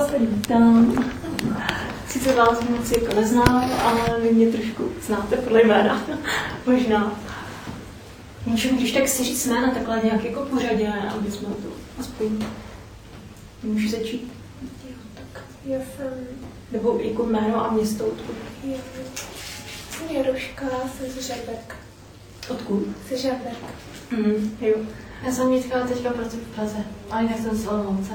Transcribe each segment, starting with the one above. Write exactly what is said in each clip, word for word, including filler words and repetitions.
vítám. Sice vás moc jako neznám, ale vy mě trošku znáte podle jména. Možná. Můžeme když tak si říct jména takhle nějak jako pořadě, aby jsme to aspoň... Můžu začít? Jo, tak já jsem... Nebo jako jméno a město odkud? Jo, jsem Jaruška, jsem ze Žarberka. Odkud? Ze Žarberka. Mm, jo. Já jsem Jitka, teďka pracuji v Praze, ale jinak jsem z Olomouce.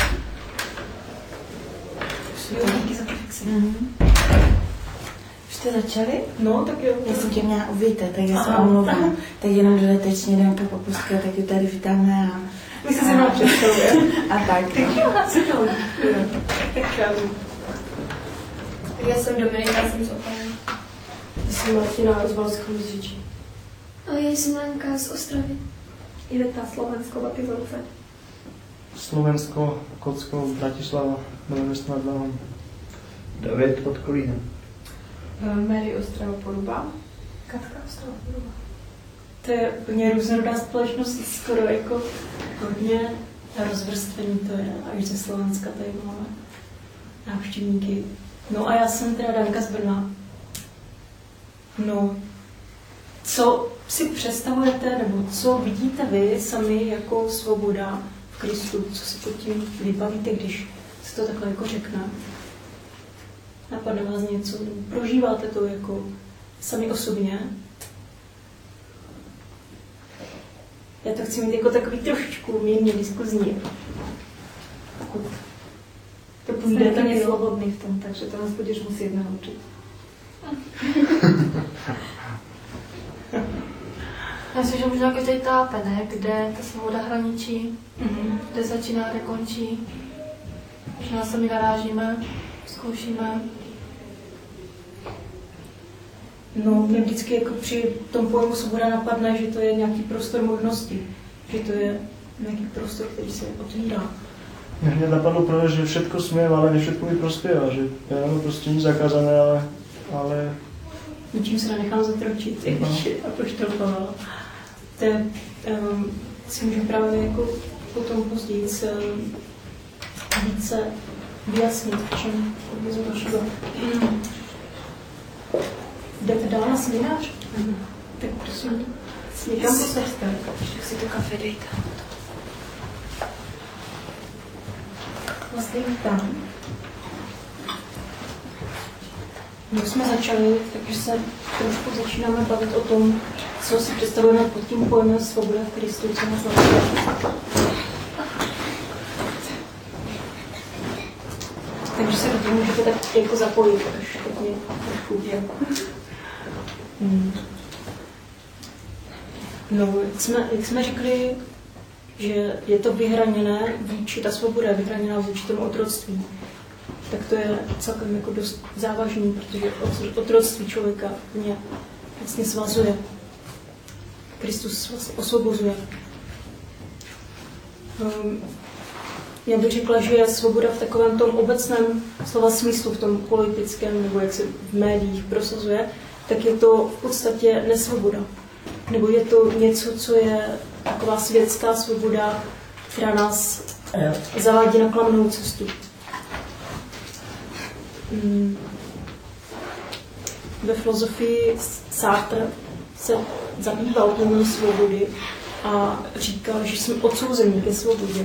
Jo, díky za reflexi. Mm. Už jste začali? No, tak jo. Já jsem tě měla uvítat, tak já se omlouvám. Tak jenom dodatečně Danka Popustka, tak ji tady vítáme a... My se se mnou představuje. A tak. Co to? Tak čau. Já jsem Dominika, jsem z Opavy. Já jsem Martina z Valského Meziříčí. A já jsem Lenka z Ostravy. Jdeta Slovensko, Batizovice. Slovensko, Kocko, Bratislava, Nové Mesto nad Váhom. David od Kolína. Mary Ostrava Poruba. Katka Ostrava Poruba. To je úplně různorodá společnost, skoro jako hodně rozvrstvený to je, až ze Slovenska tady máme návštěvníky. No a já jsem teda Danka z Brna. No, co si představujete, nebo co vidíte vy sami jako svoboda v Kristu? Co si pod tím vybavíte, když se to takhle jako řekne? Napadne vás něco? Prožíváte to jako sami osobně? Já to chci mít jako takový trošičku mírně diskuzní. Pokud to půjde, tak je svobodný v tom, takže to nás budeš muset naučit. Já myslím, že možná každý tápe, ne? Kde ta svoboda hraničí, mm-hmm. kde začíná, kde končí. Možná se my narážíme, zkoušíme. No, mě vždycky jako při tom pojmu svoboda napadne, že to je nějaký prostor možnosti. Že to je nějaký prostor, který se otvírá. Mně napadlo právě, že všetko smiem, ale ne všetko mi prospěvá, že já nemám prostě nic zakázané, ale, ale... Ničím se nenechám zatročit, jak no. apoštol Pavel. To je, um, si můžu právě jako potom později se více vyjasnit, v čem je zvažovat. Jdete dál na seminář? Mm. Tak prosím, někam posaďte. Tak si to kafe dejte. Vlastně vítám. Když jsme začali, takže se trošku začínáme bavit o tom, co si představujeme pod tím pojmem svoboda v Kristu, co nás znamená. Takže se do toho můžete tak jako zapojit, až tak mě trošku je. Hmm. No, jak jsme, jak jsme řekli, že je to vyhraněné vůči, ta svoboda je vyhraněná vůči tomu otroctví, tak to je celkem jako dost závažný, protože otroctví člověka mě vlastně svazuje. Kristus vás osvobozuje. Um, já bych řekla, že je svoboda v takovém tom obecném slova smyslu, v tom politickém, nebo jak se v médiích prosazuje, tak je to v podstatě nesvoboda. Nebo je to něco, co je taková světská svoboda, která nás zavádí na klamnou cestu. Ve filozofii Sartre se zabýval pojmem svobody a říkal, že jsme odsouzeni ke svobodě.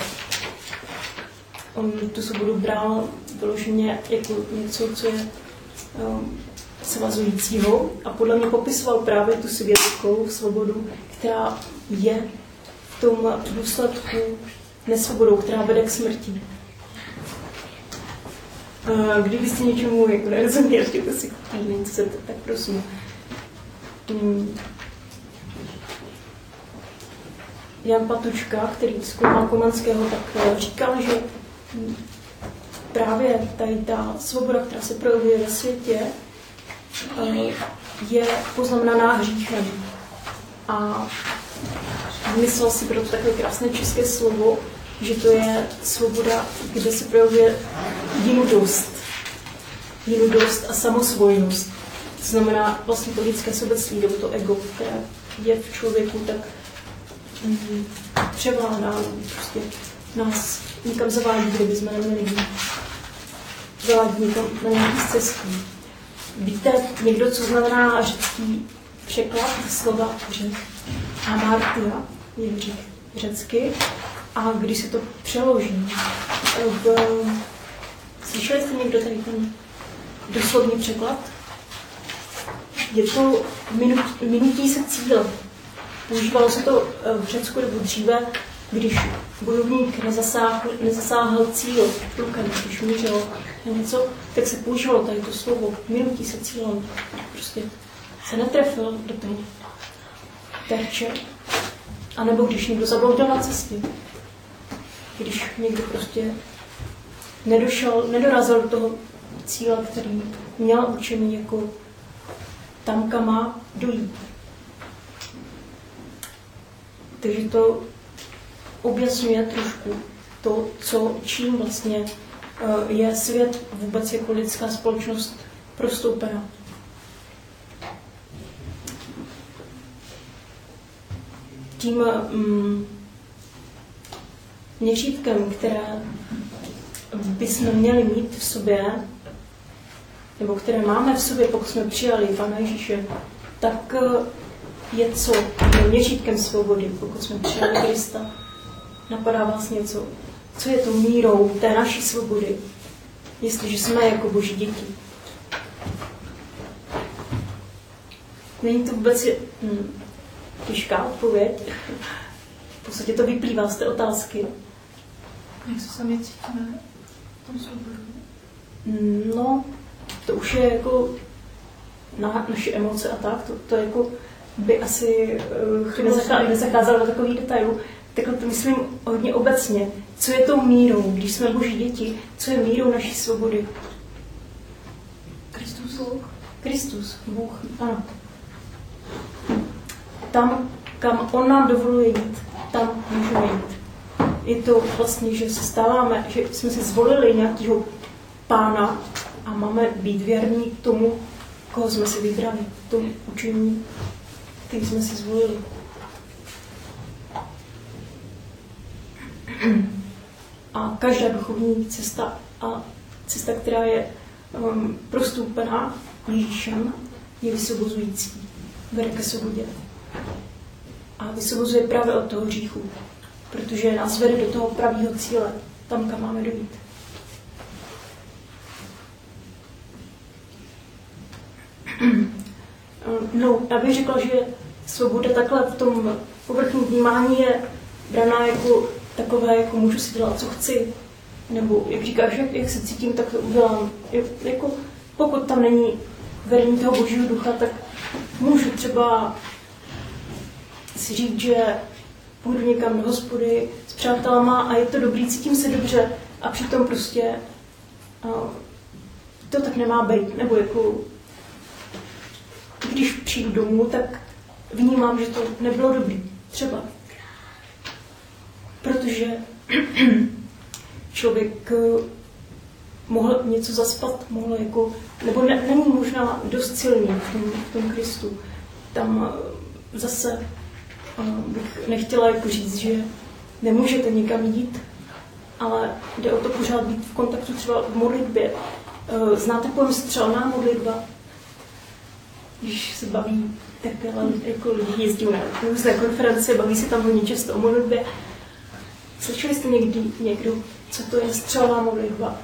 On tu svobodu bral vyloženě jako něco, co je um, svazujícího a podle mě popisoval právě tu světskou svobodu, která je v tom důsledku nesvobodou, která vede k smrti. Kdybyste něčemu jako nerozuměli, chtějte si něco zeptat, tak prosím. Jan Patučka, který zkoumal Komenského, tak říkal, že právě tady ta svoboda, která se projevuje ve světě, je poznamenaná hříchem. A vymyslel si proto takové krásné české slovo, že to je svoboda, kde se projevuje jinudost. Jinudost a samosvojnost. To znamená vlastně to lidské sobectví, nebo to ego, které je v člověku, tak mm, převládá, prostě nás nikam zavádí, kde bychom neměli být. zaladí to na nějaký cestí. Víte někdo, co znamená řecký překlad slova řek? Amartia je řecky. A když se to přeloží, v, slyšeli jste někdo tady ten doslovný překlad? Je to minut, minutí se cíl. Používalo se to v Řecku nebo dříve, když bojovník nezasáhl, nezasáhl cíl rukem, když mířil na něco, tak se používalo tady to slovo minutí se cílem. Prostě se netrefil do toho terče. A nebo když někdo zabloudil na cestě. Když někdo prostě nedošel, nedorazil do toho cíle, který měl určený jako tam, kam má dojít. Takže to objasňuje trošku to, co, čím vlastně je svět vůbec jako lidská společnost prostoupena. Tím mm, měřítkem, které bychom měli mít v sobě, nebo které máme v sobě, pokud jsme přijali Pana Ježíše, tak je co? Je měřítkem svobody, pokud jsme přijali Krista. Napadá vás něco? Co je to mírou té naší svobody, jestliže jsme jako Boží děti? Není to vůbec hm, těžká odpověď. V podstatě to vyplývá z té otázky. Jak se sami cítíme v tom svobodu? No, to už je jako na naše emoce a tak, to, to jako by asi uh, nezacházelo nezacházelo do takových detailů. Takhle to myslím hodně obecně. Co je tou mírou, když jsme Boží děti? Co je mírou naší svobody? Kristus Bůh. Kristus, Bůh, ano. Tam, kam On nám dovoluje jít, tam můžeme jít. Je to vlastně, že se stáváme, že jsme si zvolili nějakého pána a máme být věrní tomu, koho jsme si vybrali, tomu učení, který jsme si zvolili. A každá duchovní cesta a cesta, která je um, prostoupená Ježíšem, je vysvobozující, vede ke svobodě. A vysvobozuje právě od toho hříchu, protože nás vede do toho pravého cíle, tam, kam máme dojít. No, já bych řekla, že svoboda takhle v tom povrchním vnímání je braná jako takové, jako můžu si dělat, co chci. Nebo, jak říkáš, jak, jak se cítím, tak to udělám. Jako, pokud tam není vedení toho Božího ducha, tak můžu třeba si říct, že půjdu někam do hospody s přátelama a je to dobrý, cítím se dobře a přitom prostě uh, to tak nemá být. Nebo jako, když přijdu domů, tak vnímám, že to nebylo dobrý. Třeba. Protože člověk mohl něco zaspat, mohl jako, nebo ne, není možná dost silný v tom, v tom Kristu. Tam zase bych nechtěla jako říct, že nemůžete nikam jít, ale jde o to pořád být v kontaktu třeba v modlitbě. Znáte pojem střelná modlitba? Když se baví, tak jako lidi jezdí na různé konference, baví se tam hodně často o modlitbě. Slyšeli jste někdy někdo, co to je střelná modlitba?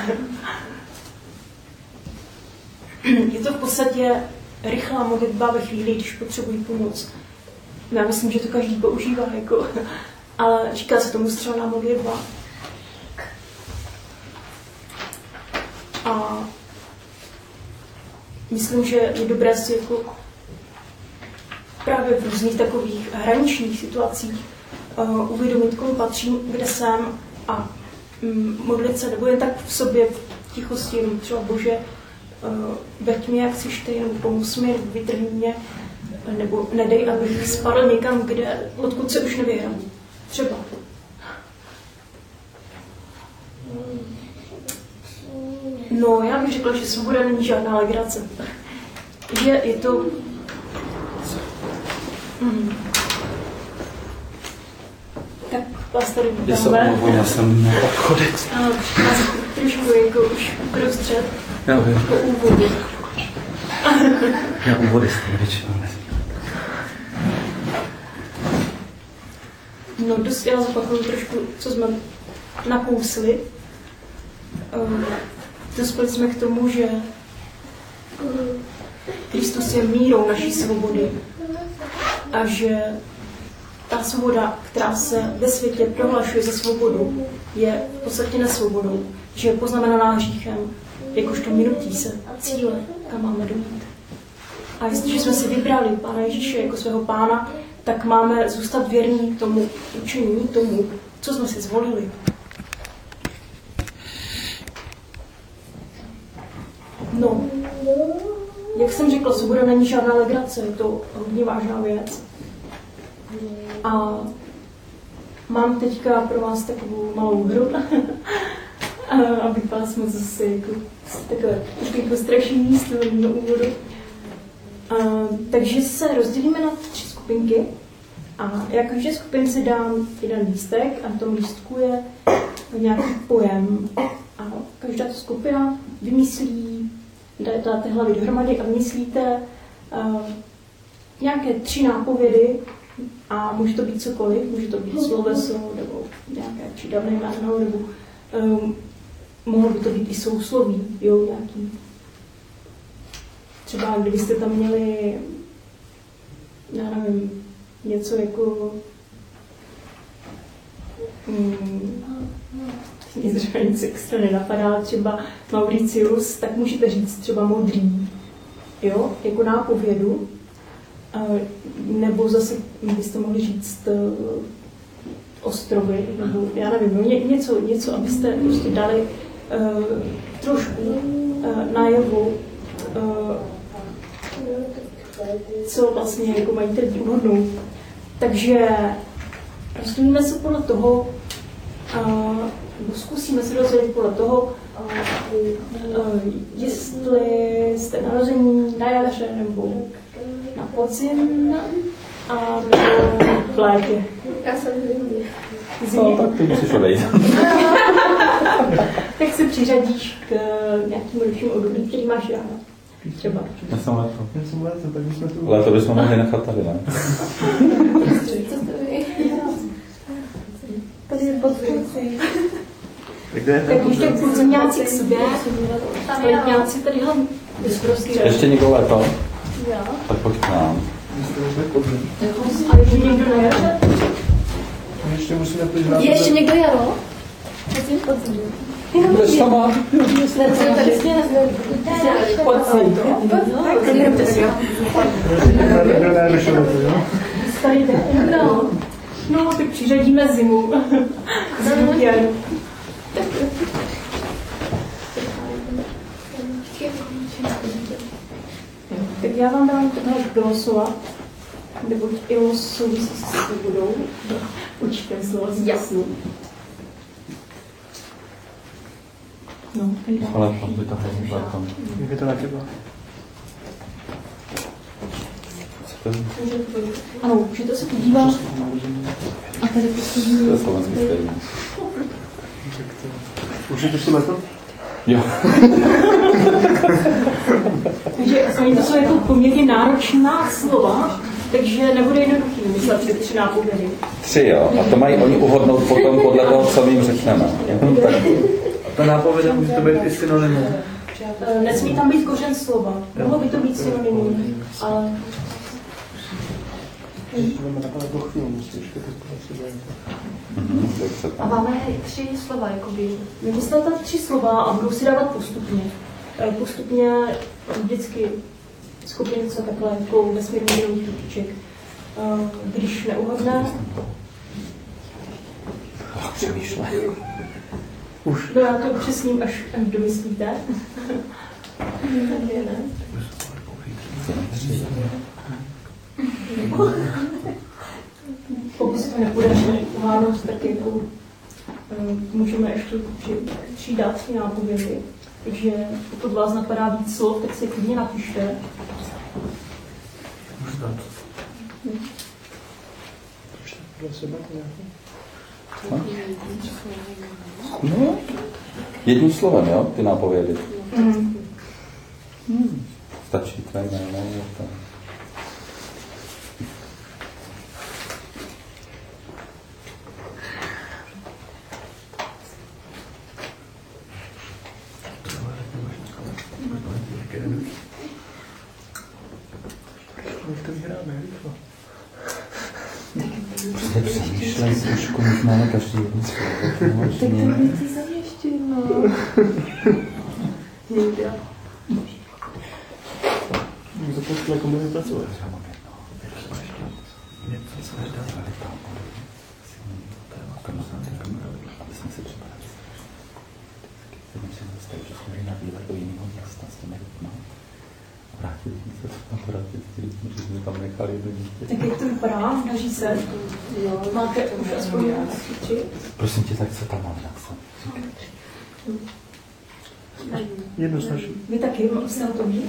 Je to v podstatě rychlá modlitba ve chvíli, když potřebují pomoc. Já myslím, že to každý používá, jako, ale říká se tomu střelná modlitba. A myslím, že je dobré si jako právě v různých takových hraničních situacích uh, uvědomit, komu patřím, kde jsem a um, modlit se, nebo jen tak v sobě v tichosti, jenom třeba Bože, uh, veď mě, jak jsi ty, nebo pomoz mi, nebo vytrhni mě, nebo nedej, abych spadl někam, kde, odkud se už nevyhrám. Třeba. No, já bych řekla, že svoboda není žádná legrace. Že je to... Hmm. Tak vás tady vítáme. Já jsem na obchodec. Ano, vás trošku trošku jako už uprostřed Já vím. po úvodu. Já úvody s tím většinou nesmím. No dost já zopakuju trošku, co jsme nakousli. Um, dospěli jsme k tomu, že um, Kristus je mírou naší svobody a že ta svoboda, která se ve světě prohlašuje za svobodu, je v podstatě nesvobodou, že je poznamenaná hříchem, jakožto minutí se cíle, kam máme dojít. A jestliže jsme si vybrali Pána Ježíše jako svého pána, tak máme zůstat věrní tomu učení, tomu, co jsme si zvolili. No, jak jsem řekla, svoboda není žádná legrace, je to hodně vážná věc. A mám teďka pro vás takovou malou hru, abych vás moc zase jako takové jako strašení z toho úvodu. Uh, takže se rozdělíme na tři skupinky a já každé skupince dám jeden lístek a na tom lístku je nějaký pojem a každá ta skupina vymyslí, dáte hlavy dohromady a vymyslíte uh, nějaké tři nápovědy a může to být cokoliv, může to být sloveso nebo nějaké přidavné jméno nebo um, mohlo by to být i sousloví, jo, nějaký. Třeba kdybyste tam měli, já nevím, něco jako hmm, mě třeba nic extra nenapadá, třeba Mauricius, tak můžete říct třeba modrý, jo, jako nápovědu. Nebo zase byste mohli říct ostrovy, nebo já nevím, no, ně, něco, něco, abyste prostě dali uh, trošku uh, najevu, uh, co vlastně jako mají teď uhodnout. Takže rozdělíme se podle toho, uh, zkusíme se rozdělit podle toho, uh, jestli jste narození na jaře nebo na podzim a nebo v létě. Já jsem zimní. No, tak ty musíš odejít. Tak se přiřadíš k nějakému ročnímu období, který máš ráda. Třeba. Já jsem léto. Já jsem léto, tak jsme tu. Léto bychom mohli nechat tady, ne? Tady je podpůrci. Tak už tak podzemňáci k sobě, letňáci tady hlavně. Ještě někdo léto? Jo. Tak pojď k nám. A ještě někdo nejde? Ještě musíme podívat. Je ještě někdo jaro? Podzim, podzim. Budeš sama? Tady jsi nezvěděl. Podzim. Tady jde. No. No, tak přiřadíme zimu. Zimu k jaru. Tak já vám dám tohle vylosovat, neboť i los souvisí se svobodou. Určitě slova z jasnou. No, Ale tam by to hrozně zákon. Jak je to na těba? ano, můžete se podívat. A tady prostě To je slovenský stejný. Už je to si leto? Jo. Takže oni to jsou jako poměrně náročná slova, takže nebude jednoduchý myslet si tři nápovědy. Tři, jo. A to mají oni uhodnout potom podle toho, co my jim řekneme. Tak. A ta nápověda může to být i synonymum. Nesmí tam být kořen slova. Mohlo by to být synonymum, ale... Budeme takhle do chvíli, musíš to prostě A máme tři slova, jakoby. Vymyslete tři slova a budou si dávat postupně. Postupně vždycky skupince takhle jako vesmírný ručiček. Když neuhodne, Přemýšlej. Už. no já to upřesním, až, až domyslíte. Pokud se to nepodaří uhádnout, tak jako uh, můžeme ještě přidat ty nápovědy. Takže pokud vás napadá víc slov, tak si klidně napište. Pro sebe nějaký? No. No. Jedním slovem, jo, ty nápovědy. Mm. Hmm. Stačí tvé jméno, je to. Prostě přemýšlej trošku, my máme každý jedno slovo. Tak to víc zaměštěj, no. Někdo. To pošle komunikace. Vrátili jsme se akorát zjistili jsme, že jsme tam nechali jedno dítě. Tak jak to vypadá? Daří se? Jo. Máte už aspoň tři? Prosím tě, tak co tam máme napsat? Jedno snaží. Vy taky jste hotoví?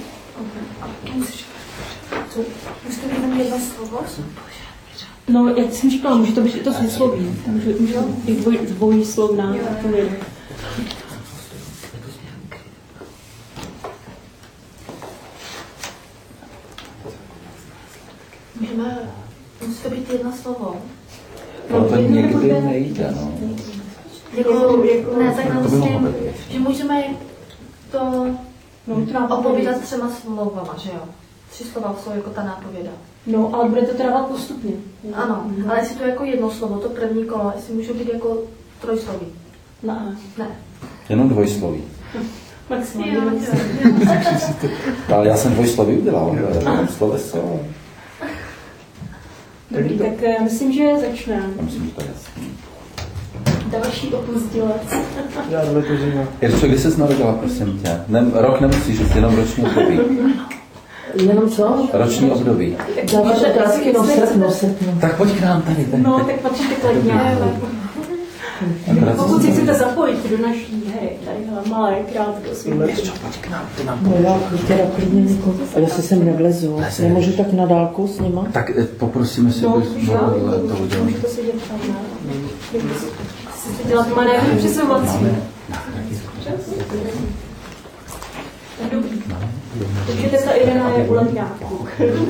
Co? Už to jenom jedno slovo? No, jak jsem říkala, může to být i to sousloví. Může, může to být dvoj, dvojslovná odpověď. Můžeme, musí to být jedno slovo. No, to někdy nejde, no. Jako, ne, tak To by mohlo myslím, být. že můžeme to No, to nápověda. opovídat třema slovama, že jo? Tři slova jsou jako ta nápověda. No, ale budete to dávat postupně. Ano, ale jestli to je jako jedno slovo, to první kolo, jestli může být jako trojsloví. Ne. Ne. Jenom dvojsloví. Maximálně. Jo, Ale já jsem dvojsloví udělal, jenom sloveso. Dobrý, tak já myslím, že začneme. Já myslím, že to je jasný. Další opustilec. Já dvě to říkám. Jirčo, kdy jsi narodila, prosím tě? Ne, rok nemusíš říct, jenom roční období. Jenom co? Roční období. Dáváš otázky, no srpnu, srpnu. Tak pojď k nám tady. tady. No, tak patříte kladně. Akorát Pokud si- si chcete zapojit do naší hry, tady hele, malé, krátko, svým Jirčo, pojď k nám, ty nám No pomůž. já teda klidně někoho. A jestli sem nevlezu, Leze. nemůžu tak na dálku s nima? Tak eh, poprosíme si, No, aby už já, to udělal. můžete sedět tam, ne? Chcete dělat manévry přesuvací. Tak dobrý. Takže ta Irena je u ledňáků.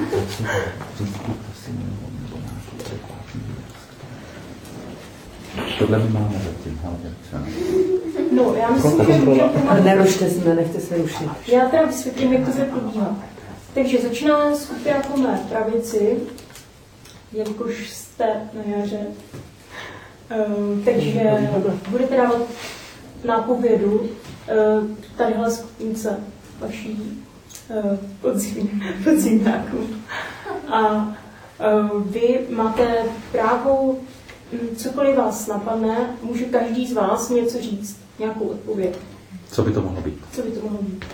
Tohle my máme zatím, ale jak No, já myslím, že Kontrola. můžeme A nerušte se, nechte se rušit. Já teda vysvětlím, jak to bude probíhat. Takže začíná skupina po mé pravici, jelikož jste na jaře. Um, takže budete dávat nápovědu uh, tadyhle skupince vaší uh, podzim, podzimnáků. A uh, vy máte právo, hm, cokoliv vás napadne, může každý z vás něco říct, nějakou odpověď. Co by to mohlo být? Co by to mohlo být?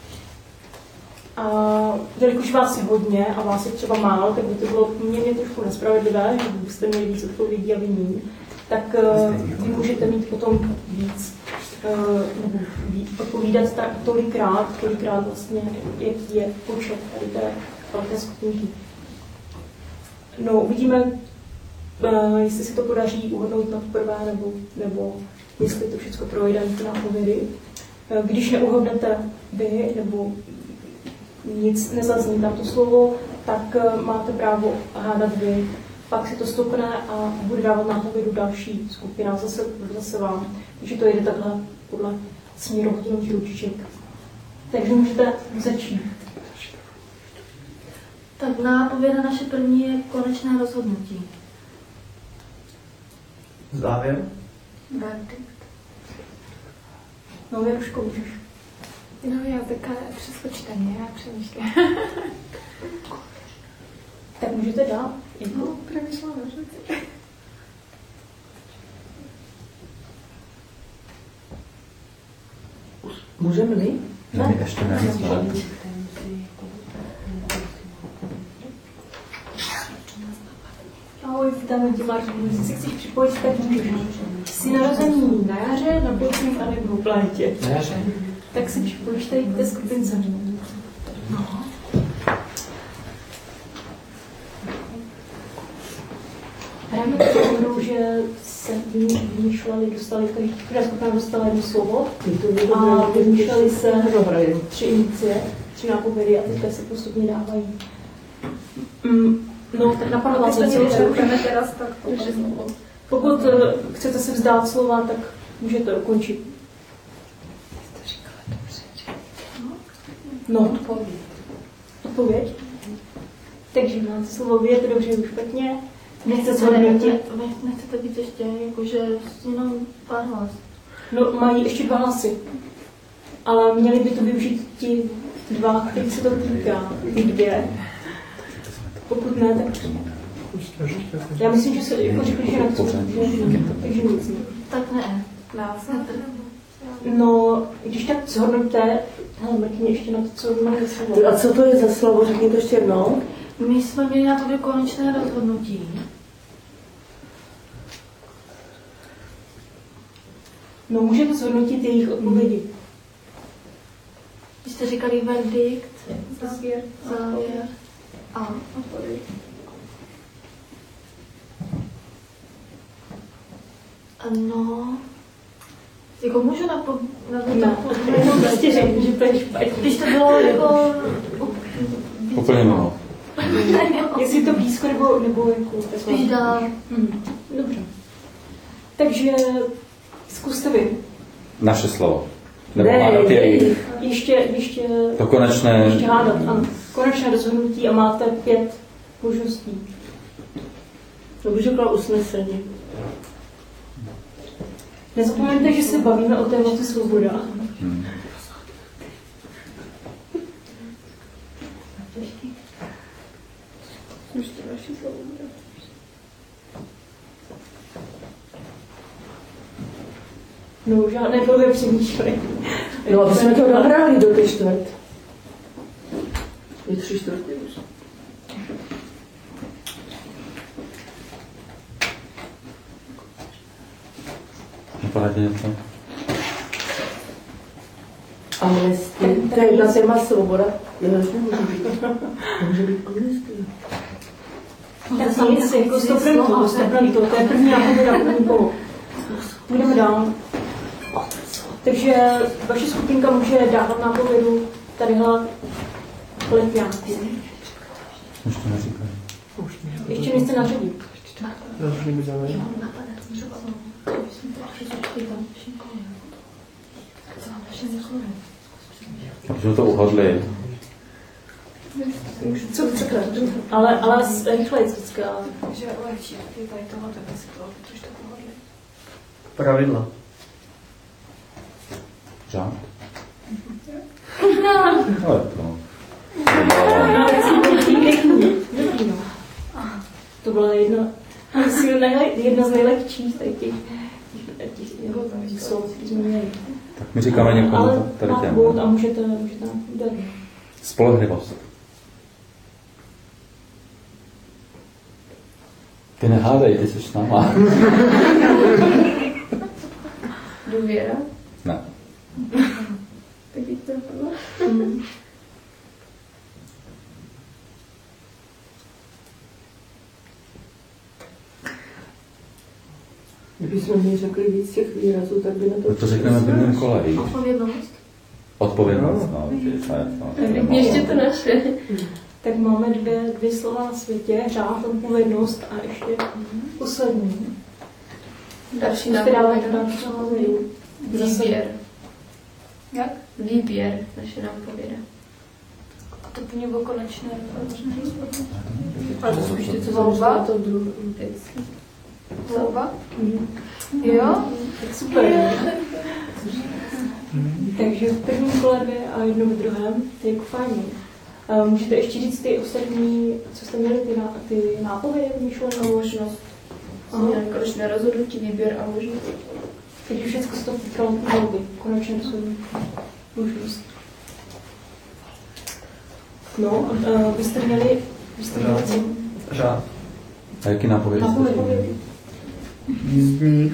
A jelikož vás je hodně a vás je třeba málo, tak by to bylo poměrně trošku nespravedlivé, že byste měli víc odpovědí a vy méně, tak uh, vy můžete mít potom víc, uh, nebo víc odpovídat tak tolikrát, tolikrát vlastně, jaký je počet tady té velké skupinky. No, uvidíme, uh, jestli se to podaří uhodnout na prvé, nebo, nebo jestli to všechno projde na nápovědy. Když neuhodnete vy, nebo nic nezazní tam to slovo, tak máte právo hádat vy. Pak se to stopne a bude dávat nápovědu další skupina, zase, zase vám. Takže to jde takhle podle směru hodinných ručiček. Takže můžete začít. Tak nápověda naše první je konečné rozhodnutí. Závěr? Verdikt. No, Věruško, můžeš. No já takhle přeskočte mě, já přemýšlím. Tak můžete dát. No, přemýšlám, že Můžeme my? Ne, my ještě ne, jsme. Ahoj, tam tě Marku, když si chceš připojit, tak můžeš. Jsi narozený na jaře, na podzim a nebo v létě. Na jaře. Tak si připojíš tady k té skupince. No. Hrajeme takovou hru, že se vymýšleli, dostali, každá skupina dostala jedno slovo a vymýšleli se tři indicie, tři nápovědy a teďka se postupně dávají. Mm, no, tak napadlo vás něco. Pokud chcete se vzdát slova, tak můžete ukončit. No, odpověď. Odpověď? Takže máte slovo vět, dobře, už špatně. Nechcete se hodnotit? Nechcete být ještě, jakože jenom pár hlas. No, mají ještě dva hlasy. Ale měli by to využít ti dva, kterých se to týká. Ty dvě. Pokud ne, tak... Já myslím, že se jako řekli, že na to, takže nic. Tak ne. No, když tak zhodnoťte, hele, mrkni ještě na to, co mají slovo. A co to je za slovo? Řekni to ještě jednou. My jsme měli na to konečné rozhodnutí. No, můžete zhodnotit jejich odpovědi. Když jste říkali verdikt, závěr, závěr a odpověď. Ano. Jako můžu napo... No, jenom prostě řekni, že to je špatně. Když to bylo jako... Úplně mimo. Jestli to blízko nebo, nebo jako... Spíš dál. Hmm. Dobře. Takže zkuste vy. Naše slovo. Nebo Ne, máte ne. Ještě, ještě... To konečné... Ještě hádat, ano. Konečné rozhodnutí a máte pět možností. To bych řekla usnesení. Nezapomeňte, že se bavíme o tématu svoboda. Hmm. No, žádné dlouhé přemýšlení. No, aby jsme to nahráli do té čtvrt. Je tři čtvrtě už. Napadá něco? Amnesty. To je jedna téma svoboda. Jo, to může být. Může být amnesty. Tak nic, jako stopnem to, stopnem to, to je první nápověda, první kolo. Budeme dál. Takže vaše skupinka může dávat nápovědu tadyhle letňáku. Už to neříkají. Ještě nejste na řadě. Já už nebyl Takže to uhodli. Co chcete? Ale, ale rychle vždycky. Takže lehčí, je tady tohle to protože to pohodlí. Pravidla. Řád? No. Ale to... To byla jedna, jedna z nejlehčích tady těch, těch, těch slov, které jsme měli. Tak my říkáme někomu Ale tady má těm. bod a můžete, můžete dát. Spolehlivost. Ty nehádej, ty jsi s náma. Důvěra. Ne. Tak víc to napadlo. Kdybychom mi řekli víc těch výrazů, tak by na to... To řekneme v prvním kole, víš? Odpovědnost. Odpovědnost, no, vidíš, to je to. Ještě to naše. Tak máme dvě, dvě slova na světě, řád, odpovědnost a ještě poslední. Další Ještě dáváme nápověda. další nápovědu. Výběr. Jak? Výběr, naše nápověda. A to po něm bylo konečné. A to jsou ještě co Volba? to druhé. Volba? Mhm. Jo? Tak super. Takže v prvním kole dvě a jedno v druhém, to je jako fajn. Uh, můžete ještě říct ty ostatní, co jste měli, ty, ná, ty nápovědy, myšlené? A možnost. Měli konečné rozhodnutí, výběr a možnost. Teď už všechno se to týkalo volby, konečně rozhodnutí. Možnost. No, uh, vy jste měli, vy jste měli co? Řád. A jaký nápovědy jste Nápovědy. měli? Jízdní.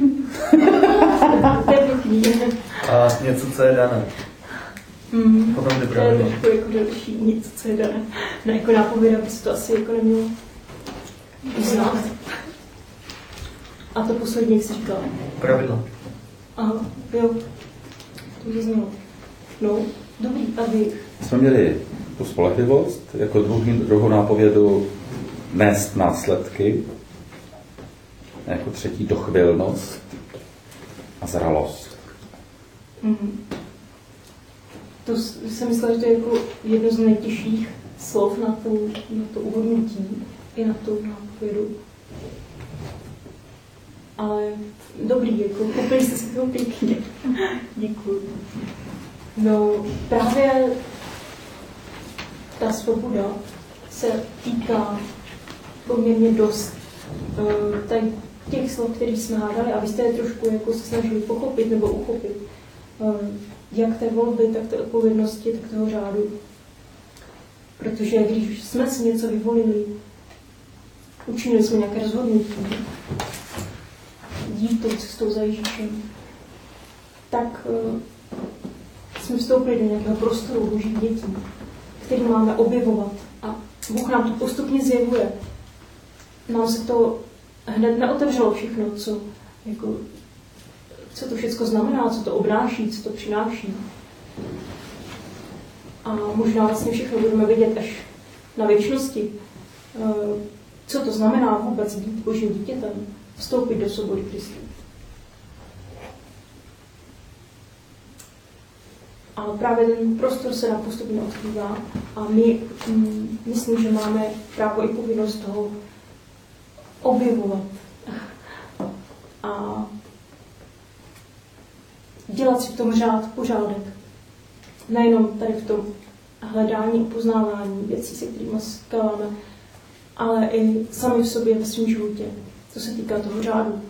To je pěkný. A něco, co je dané. Mm. Potom ty To je pravidla. trošku jako další nic, co je dané. No, jako nápověda by se to asi jako nemělo uznat. A to poslední, jak jsi říkal? Pravidla. Aha, jo. To zaznělo. No, dobrý, a vy? Jsme měli tu spolehlivost, jako druhý, druhou nápovědu nést následky, jako třetí dochvilnost a zralost. Mm-hmm. To jsem myslela, že to je jako jedno z nejtěžších slov na, tu, na to uhodnutí i na tu nápovědu. Ale dobrý, jako koupili jste si toho pěkně. Děkuji. No právě ta svoboda se týká poměrně dost uh, tady těch slov, které jsme hádali, a vy jste je trošku jako se snažili pochopit nebo uchopit. Uh, jak té volby, tak té odpovědnosti, tak toho řádu. Protože když jsme si něco vyvolili, učinili jsme nějaké rozhodnutí, jít tou cestou za Ježíšem, tak uh, jsme vstoupili do nějakého prostoru božích dětí, který máme objevovat. A Bůh nám to postupně zjevuje. Nám se to hned neotevřelo všechno, co, jako, co to všechno znamená, co to obnáší, co to přináší. A možná vlastně všechno budeme vidět až na věčnosti. Co to znamená vůbec být božím dítětem, vstoupit do svobody Krista. A právě ten prostor se nám postupně odkrývá a my mm, myslím, že máme právo i povinnost toho objevovat a dělat si v tom řád pořádek. Nejenom tady v tom hledání, poznávání věcí, se kterými setkáváme, ale i sami v sobě ve svém životě, co se týká toho řádu.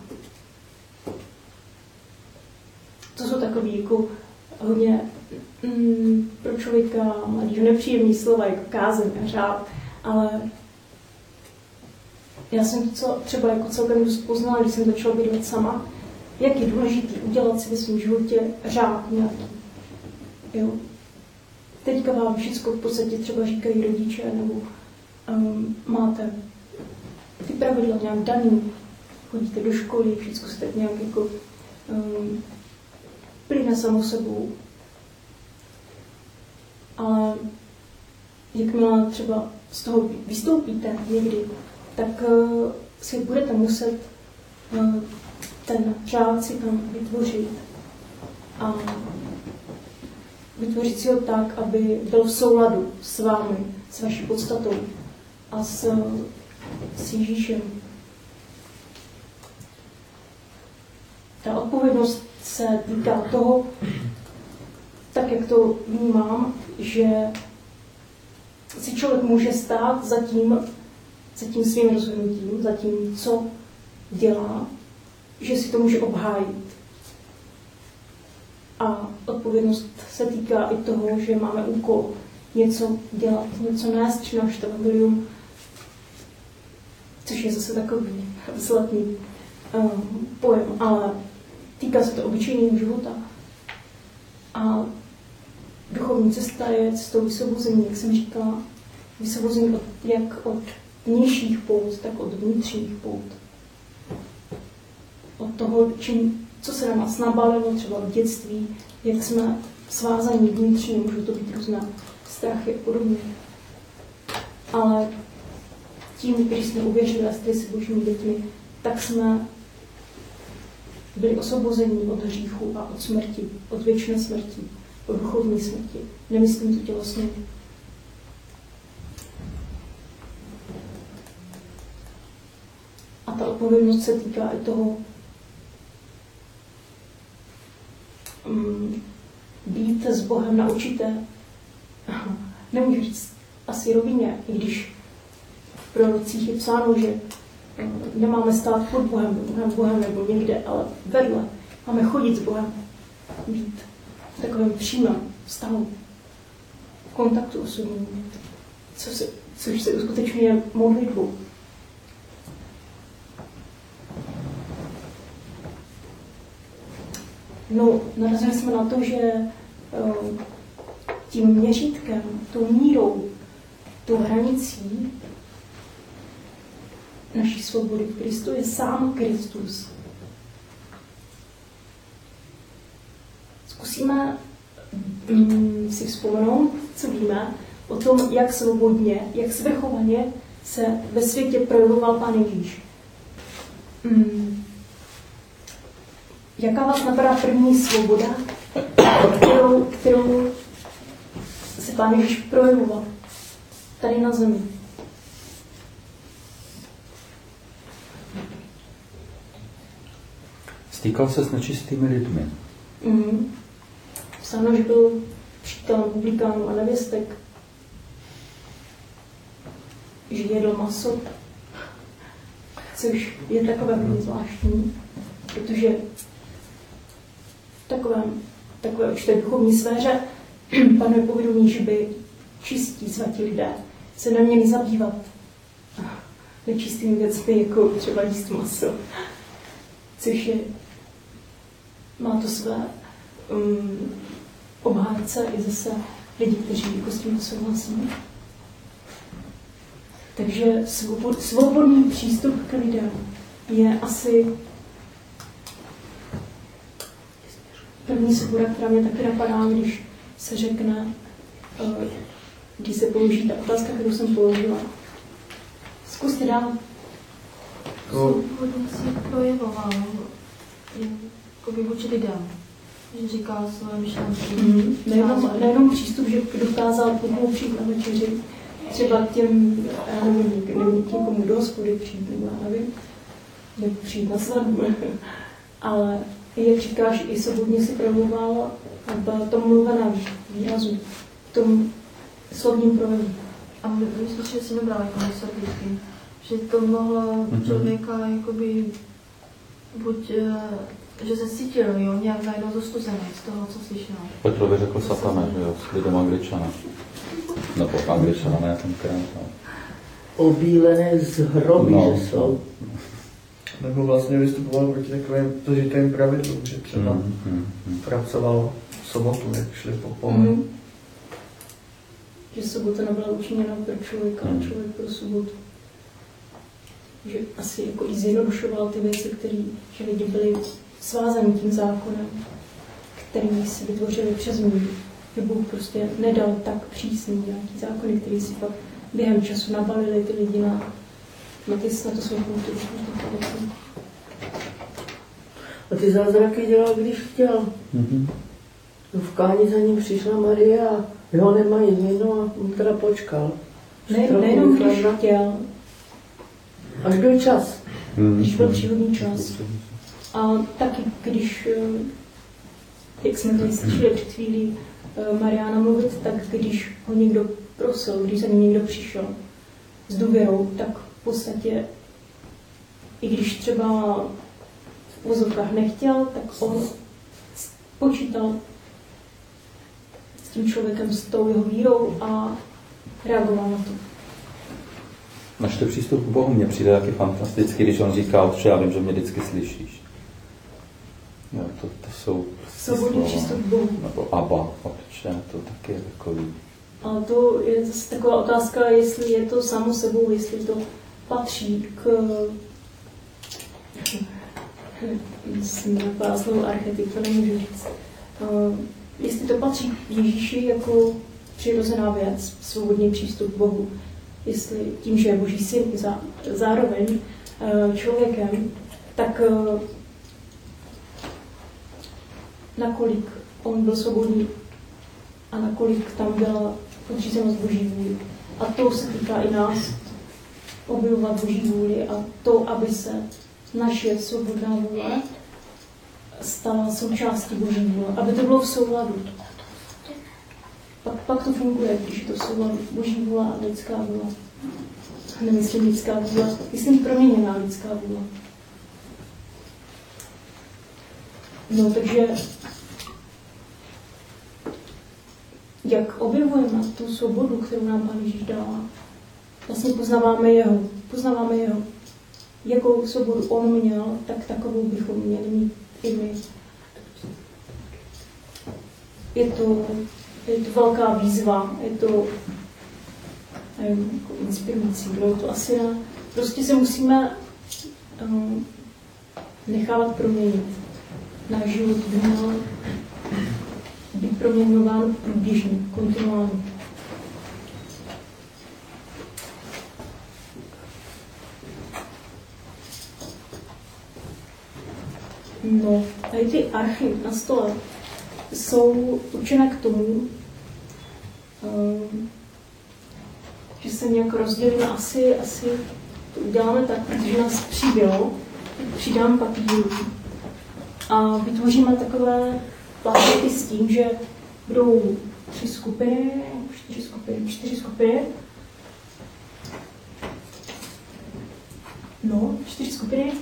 To jsou takové jako hodně mm, pro člověka mladýho nepříjemný slova, jako kázeň a řád, ale já jsem to třeba jako celkem dost poznala, když jsem začala bydlet sama, jak je důležité udělat si ve svém životě řád nějaký. Jo. Teďka vám všechno v podstatě třeba říkají rodiče, nebo um, máte ty pravidla nějak daný, chodíte do školy, všechno se tak nějak jako um, plyne samou sebou. Ale jakmile třeba z toho vystoupíte někdy, tak uh, si budete muset uh, ten řád si tam vytvořit. A vytvořit si ho tak, aby byl v souladu s vámi, s vaší podstatou a s, s Ježíšem. Ta odpovědnost se týká toho, tak jak to vnímám, že si člověk může stát za tím, za tím svým rozhodnutím, za tím, co dělá, že si to může obhájit. A odpovědnost se týká i toho, že máme úkol něco dělat, něco nést, přinášet evangelium, což je zase takový zlatý um, pojem, ale týká se to obyčejného života. A duchovní cesta je cestou vysvobození, jak jsem říkala, vysvobození od, jak od vnějších pout, tak od vnitřních pout. Od toho, čím, co se na nás nabalilo třeba v dětství, jak jsme svázaní vnitřně, můžou to být různé strachy a podobně. Ale tím, když jsme uvěřili a stali se božími dětmi, tak jsme byli osvobozeni od hříchu a od smrti, od věčné smrti, od duchovní smrti. Nemyslím to tělesně. A ta odpovědnost se týká i toho um, být s Bohem na určité, nemůžu říct asi rovině, i když v prorocích je psáno, že um, nemáme stát pod Bohem, Bohem, Bohem nebo někde, ale vedle. Máme chodit s Bohem, být v takovém přímém vztahu, v kontaktu osobním, co se, což se uskutečňuje modlitbou. No, narazili jsme na to, že uh, tím měřítkem, tou mírou, tou hranicí naší svobody v Kristu je sám Kristus. zkusíme mm, si vzpomenout, co víme o tom, jak svobodně, jak svrchovaně se ve světě projevoval Pán Ježíš. Mm. Jaká vás napadá první svoboda, kterou, kterou se Pán Ježíš projevoval tady na zemi? Stýkal se s nečistými lidmi. Mm. Psáno, že byl přítelem publikánů a nevěstek, že jedl maso, což je takové velmi zvláštní, protože v takovém, takové určité duchovní sféře panuje povědomí, že by čistí svatí lidé se neměli zabývat nečistými věcmi, jako třeba jíst maso, což je, má to své um, obhájce i zase lidi, kteří jako s tím souhlasí. Takže svobod, svobodný přístup k lidem je asi první svoboda, která mě taky napadá, když se řekne, když se položí ta otázka, kterou jsem položila. Zkuste dál. Svobodně si projevoval jako vůči lidem, že říkal svoje myšlenky. Mm. Nejenom, nejenom přístup, že dokázal pomoct přijít na večeři, třeba těm, já nevím, nevím, někomu do hospody přijít, nebo já nevím, nebo přijít na svatbu, ale jak říkáš, i svobodně si projevoval v tom mluveném výrazu, v tom slovním projevu. A myslím, že si nebral jako nesrdíky, že to mohlo člověka jakoby buď, že se cítil, jo, nějak najednou zostuzený z toho, co slyšel. Petrovi řekl satane, že jo, s lidem Angličana. Nebo Angličana, ne tenkrát. No. Obílené z hroby, No. že jsou. Nebo vlastně vystupoval proti takovým složitým pravidlům, že třeba Mm, mm, mm. pracoval v sobotu, jak šli po pohonu. Mm. Že sobota nebyla učiněna pro člověka, a člověk pro sobotu. Že asi jako i zjednodušoval ty věci, které, že lidi byli svázaní tím zákonem, který si vytvořili přes míru. Že Bůh prostě nedal tak přísný nějaký zákony, který si pak během času nabalili ty lidi na, na, ty, na to svou kulturu. A ty zázraky dělal, když chtěl. Mm-hmm. No v Káni za ním přišla Marie a jeho nemají víno a on teda počkal. Ne, Trochu nejenom když vychladla. chtěl, Až byl čas. když byl příhodný čas. A taky, když, jak jsme tady slyšeli před chvílí Mariána mluvit, tak když ho někdo prosil, když za ním někdo přišel s důvěrou, tak v podstatě, i když třeba v vozovkách nechtěl, tak on počítal s tím člověkem, s tou jeho vírou a reagoval na to. Náš to přístup k Bohu mně přijde taky fantastický, když on říká, Otče, já vím, že mě vždycky slyšíš. Jo, to, to jsou Svobodný přístup k Bohu. Nebo Abba, Otče, to taky je takový. Ale to je zase taková otázka, jestli je to samo sebou, jestli to patří k jsem taková slovo archetyp, to nemůžu říct. Uh, jestli to patří k Ježíši jako přirozená věc, svobodný přístup k Bohu. Jestli tím, že je Boží syn za, zároveň uh, člověkem, tak uh, nakolik on byl svobodný a nakolik tam byla podřízenost Boží vůli. A to se týká i nás, objevovat Boží vůli a to, aby se naše svobodná vůle stala součástí Boží vůle, aby to bylo v souladu. Pak, pak to funguje, když je to v souladu Boží vůle a lidská vůle. Nemyslím lidská vůle, myslím proměněná lidská vůle. No, takže jak objevujeme tu svobodu, kterou nám Pán Ježíš dává, vlastně poznáváme jeho, poznáváme jeho. Jakou svobodu on měl, tak takovou bychom měli mít i my. Je to, je to velká výzva, je to nevím, jako inspirující, bylo to asi ne. Prostě se musíme um, nechávat proměnit. Náš život by měl být proměňováno průběžně, kontinuálně. No, tady ty archy na stole jsou určené k tomu, um, že se nějak rozdělíme, asi, asi to uděláme tak, protože nás přibylo, přidám papíru a vytvoříme takové plastiky s tím, že budou tři skupiny, čtyři skupiny, čtyři skupiny, no, čtyři skupiny,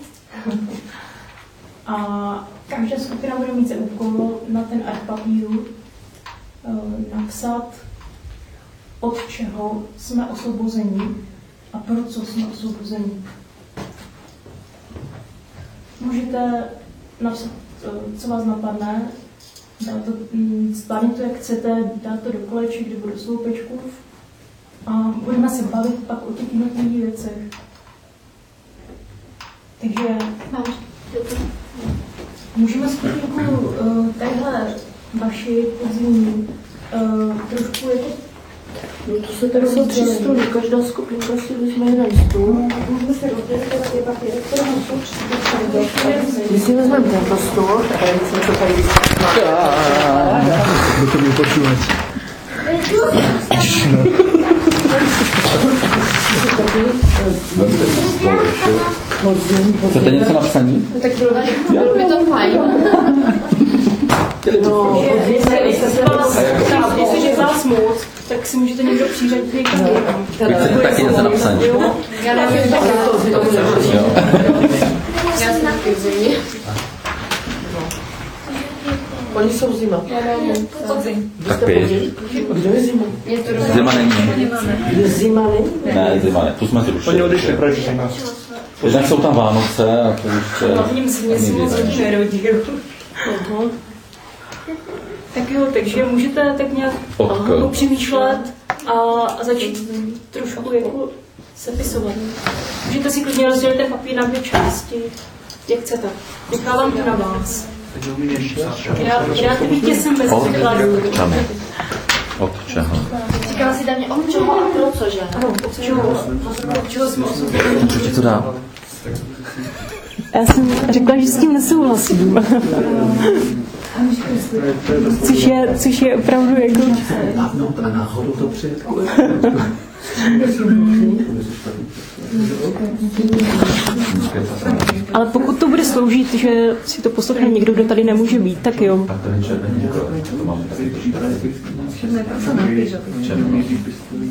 a každá skupina bude mít za úkol na ten arch papíru e, napsat, od čeho jsme osvobozeni a pro co jsme osvobozeni. Můžete napsat, co vás napadne, dát to, splánit to, jak chcete, dát to do koleček nebo do sloupečků a budeme se bavit pak o těch jednotlivých věcech. Takže můžeme skupinku uh, téhle vaši podzimní uh, trošku jako... No to se tady jsou tři stůly, každá skupinka si vezme jeden stůl. Můžeme se rozdělit na ty papíry, které jsou tři. My si vezmeme tento stůl, a já jsem to tady to mě počívat. Chcete něco napsaní? Tak bylo by to fajn. No, Jestli je vás moc, tak si můžete někdo přiřadit někam jinam. Vy chcete taky něco napsaní? Já nevím, tak to já jsem taky v zimě. oni jsou zima. Podzim. Tak pět. Kdo je zima? Zima není. Zima není? Ne, zima ne. Tu jsme zrušili. Oni odešli, proč zima? Jednak jsou tam Vánoce a to ještě... Hlavním zimě si moc lidí nerodí. Tak jo, takže můžete tak nějak Ok. přemýšlet a začít trošku jako sepisovat. Můžete si klidně rozdělit ten papír na dvě části, jak chcete. Nechávám to na vás. Kreativitě jsem bez překladů. Od čeho? Od čeho? Říkala si Daně, Od čeho a pro co, že? Ano, od čeho, od čeho jsme osobili. Co ti to dá? Já jsem řekla, že s tím nesouhlasím. Což je, což je opravdu jako... A náhodou to přijedkuje. Ale pokud to bude sloužit, že si to poslechne někdo, kdo tady nemůže být, tak jo. Tak to je červený. To mám taky červený.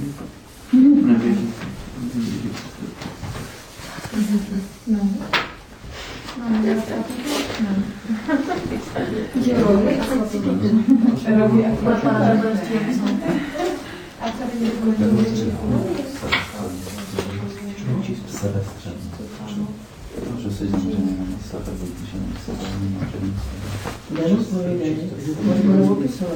Že se zaměřený na místa, tak že se zaměřený na přední. Nerozpovídej, můžeme opisovat.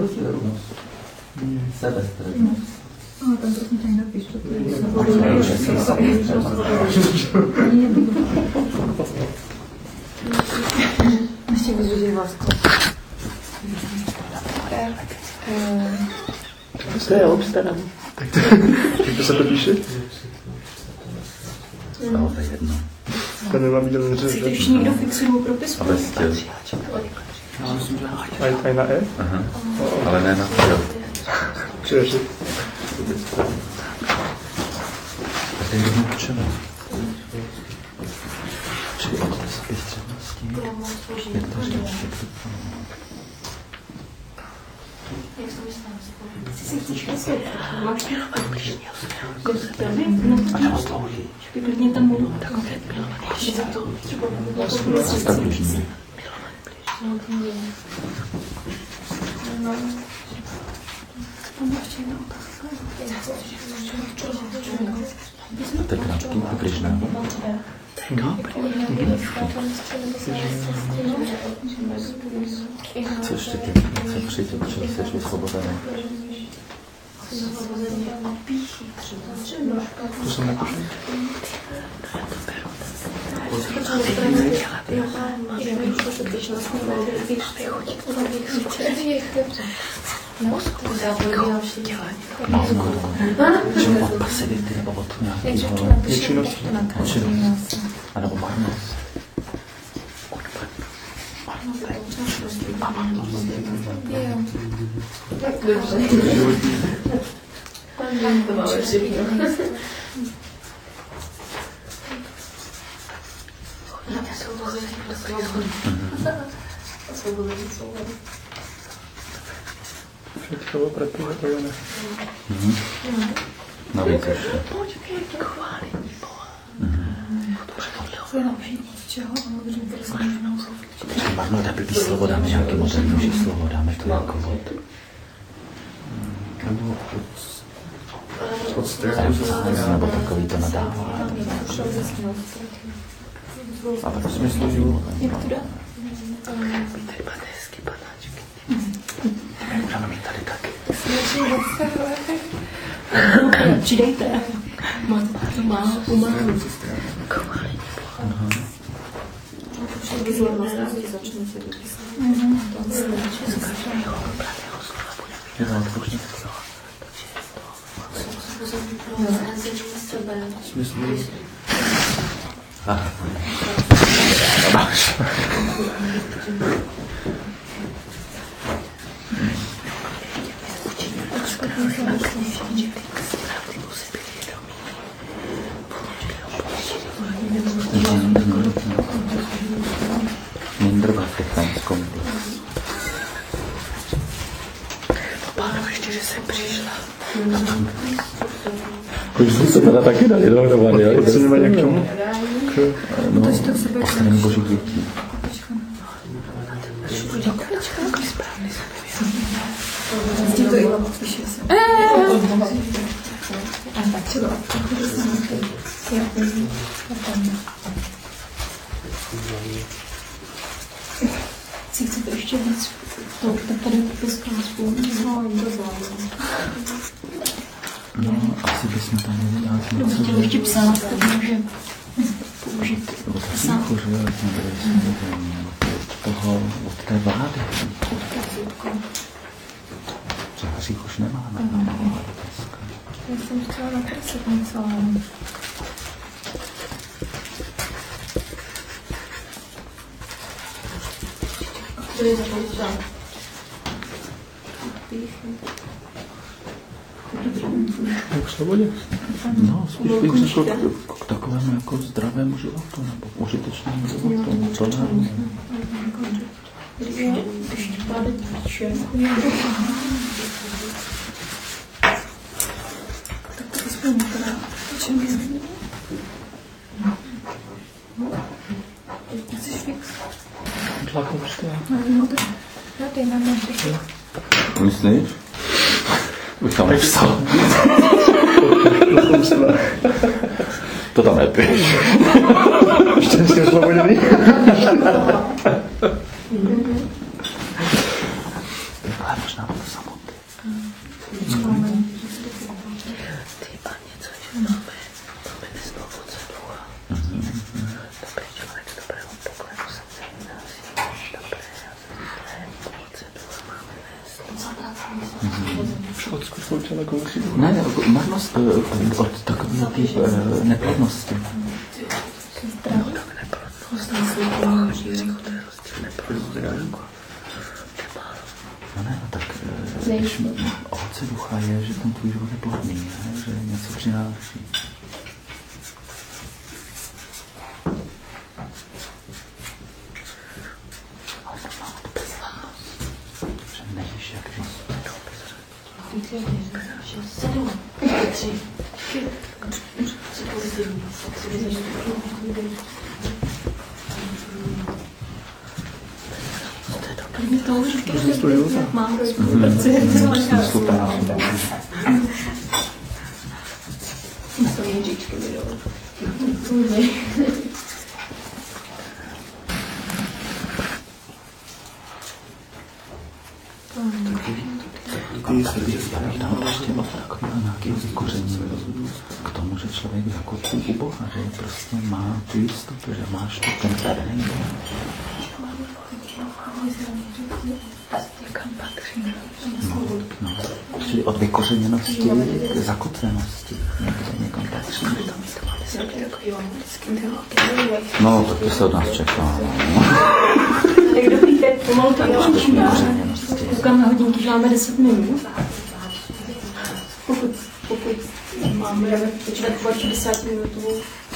Sebestřednost. No, tam to jsem tady napíš, to je. ještě vyřuží vás. To je obstarané. Jak to se to píše? No, to je jedno. To nemám viděl neřeš. Chcete ještě někdo fixují propisku? A bez těl. A na E? Aha. Ale ne na těl. Čiže To je jedno čemu. Čili je to sebestředností. Je to říct, jak to Jak to myslím? Chci si chceš vysvětlit. Máš to? A nebo slouží. Klidně tam budu. Tak dlužní. A to je krátký a Krišna. Co ještě ty? Co přijde, čeho jsi vysvobozený? to jsem nepošel. No, Čemu od pasivity nebo od nějakého nečinnosti. A nebo marnost. To máme všechno. Všechno opravdu. Navíc ještě. Marno, to blbý slovo, dáme nějaký modernější slovo, dáme to jako od... Nebo od, od strachu. Nebo takový to nadává. A v smyslu života. jak to dá? Mít tady máte hezky panáčky. Můžeme mít tady taky. Přidejte. Má to má umáhnu. Začne se vypisat. Je to to už něco. V smyslu. Aha. Mindrva technickou. Pánové, ještě, že jsem přišla. Už jsme se teda taky dali dohromady, jo? Co nemají jak tomu? No, postavení božích dětí. Si chcete ještě víc, to tak tady popiskám spolu. No, asi bychom tam měli dát Kdyby něco. chtěl ještě psát, tak může použít Nebo tak psát. jako, že jo, od toho, od té vlády. Že hřích už nemáme. Já jsem chtěla nakreslit něco, ale... To je zapouzdá. Jak svobodě? No, spíš bych řekl k, k takovému jako zdravému životu, nebo užitečnému životu, plnému. Ještě pádet píče. Tak to aspoň teda, čem je? Chceš fix? Tlakovská. No, tak já tady mám ještě. Myslíš? Bych tam nepsal. To tam nepíš. Ještě jsi osvoboděný? Ale možná to samotný. Ty a něco, že máme, máme neznovu ovoce ducha. Dobrý člověk, dobrého pokledu srdce i nás. Dobré a zlé ovoce ducha máme nést. Škotsku sloučila kousí. Ne, marnost eh, od takové ty eh, neplodnosti. No ne, no tak eh, když ovoce ducha je, že ten tvůj život je plodný, ne? Že něco přináší. Ale možná od bezvadnost, že nejíš jak říct. Sedm, tři. Co pozitivní. Mě to už jak mám spolupráci. To je jedžičky video. ty Já bych dal ještě takový nějaký vykoření k tomu, že člověk zakotví u Boha, že prostě má tu jistotu, že máš tu ten terén. No, no. Čili od vykořeněnosti k zakotvenosti. Někde někam patří. No, tak to se od nás čeká. Tak dobrý, tak pomalu to dokončíme. Koukám na hodinky, že máme deset minut. Pokud, pokud máme počítat po šedesát minutovou.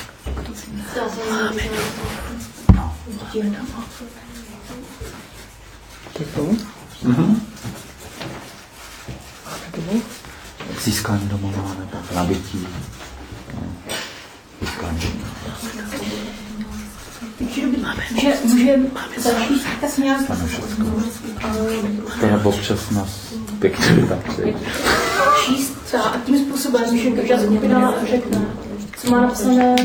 Mhm. Získání domova nebo nabití. Získání. Takže můžeme začít tak nějak. To je občas nás pěkně vytačí. Číst a tím způsobem, že každá skupina řekne, co má napsané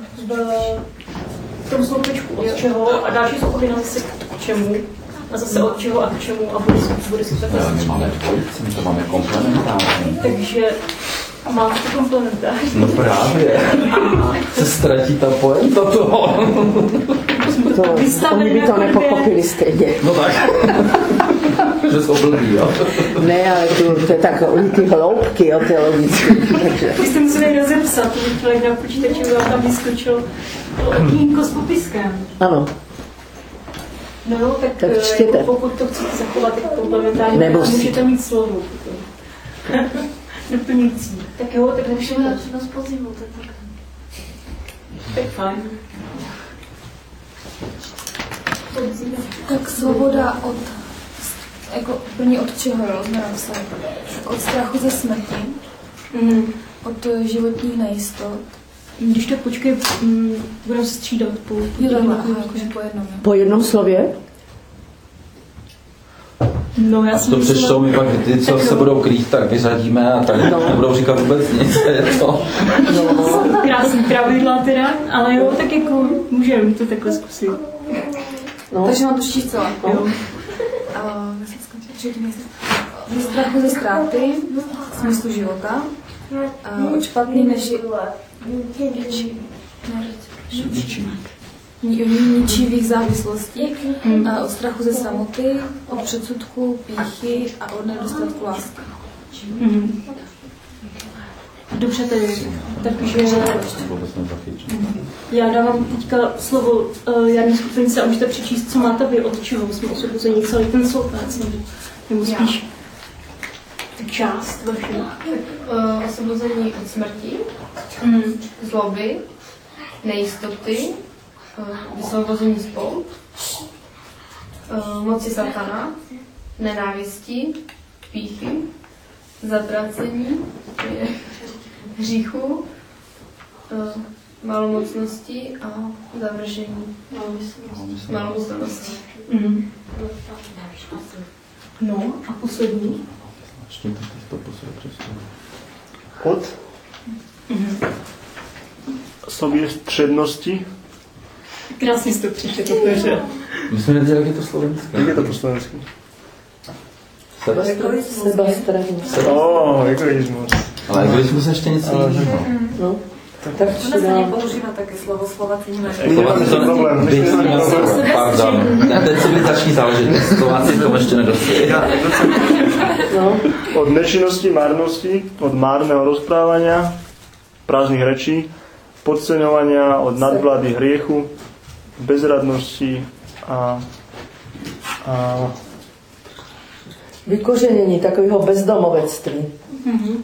v tom sloupečku od čeho a další skupina zase k čemu a zase od čeho a k čemu a bude si bude si takhle. My máme dvojici, my to máme komplementární. Takže máte to komplementární. No právě. Se ztratí ta poenta toho. To, oni by to nepochopili stejně. No tak. Že jsi oblbý, jo? Ne, ale tu, to je tak, oni ty hloubky, jo, ty logicky. Takže... Vy jste museli rozepsat, protože člověk na počítači vám tam vyskočil okýnko s popiskem. Ano. No, tak, Tak jako čtěte. pokud to chcete zachovat jako komplementární, Nebo tak si. můžete mít slovo. Doplňující. Tak jo, tak Můžeme například. začít s podzimu, to je tak. Tak fajn. Tak svoboda od, jako první od čeho, jo, jsme napsali. Od strachu ze smrti, Mm. od životních nejistot. Když tak počkej, mm, budeme se střídat po, po Jo, takhle, těch aha, jakože po jednom. jo. Po jednom slově? No, já A jsem to myslela- přečtou mi pak ty, co se budou krýt, tak vyřadíme a tak nebudou říkat vůbec nic. Je to. Krásný pravidla teda, ale jo, tak jako můžeme to takhle zkusit. No. Takže mám to číst celé. Jo. A ze strachu ze ztráty, smyslu života, a od špatný neži... ničivých závislostí, a od strachu ze samoty, od předsudků, pýchy a od nedostatku lásky. Mhm. Dobře tedy, takže Vůbec nezachyčím. já dávám teďka slovo uh, Jarní skupince a můžete přečíst, co máte vy, od čeho jsme osvobození, celý ten sloupec, nebo, nebo spíš část vaše. Uh, osvobození od smrti, Mm. zloby, nejistoty, uh, vysvobození z pout, uh, moci satana, nenávisti, pýchy, zatracení, hříchu, uh, malomocnosti a zavržení. Malomyslnosti. Mm. No a poslední. Ještě to to poslední představu. Od sobě střednosti. Krásně jste to přečetl, takže. My jsme nevěděli, jak je to slovenské. Jak je to po slovensky? Sebastradnost. O, egoismus. Ale egoismus ještě nic jiného. No. Tak přidám. používá také slovo Slováci Nemáme to problém. Pardon, ten civilizační záležitost. Slováci to ještě nedostali. No. Od nečinnosti, márnosti, od márneho rozprávania, prázdnych rečí, podceňovania, od nadvlády hriechu, bezradnosti a, a Vykořenění takového bezdomovectví. Mm-hmm.